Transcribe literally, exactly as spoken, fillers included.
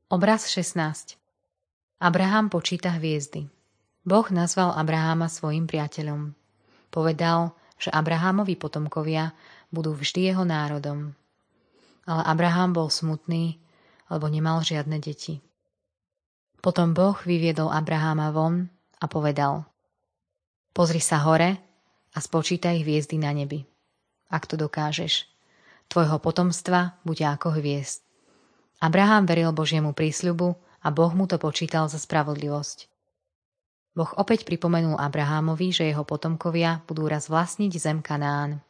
Obraz šestnásť. Abraham počíta hviezdy. Boh nazval Abraháma svojim priateľom. Povedal, že Abrahámovi potomkovia budú vždy jeho národom. Ale Abraham bol smutný, lebo nemal žiadne deti. Potom Boh vyviedol Abraháma von a povedal: Pozri sa hore a spočítaj hviezdy na nebi. Ak to dokážeš, tvojho potomstva bude ako hviezd. Abraham veril Božiemu prísľubu a Boh mu to počítal za spravodlivosť. Boh opäť pripomenul Abrahámovi, že jeho potomkovia budú raz vlastniť zem Kanán.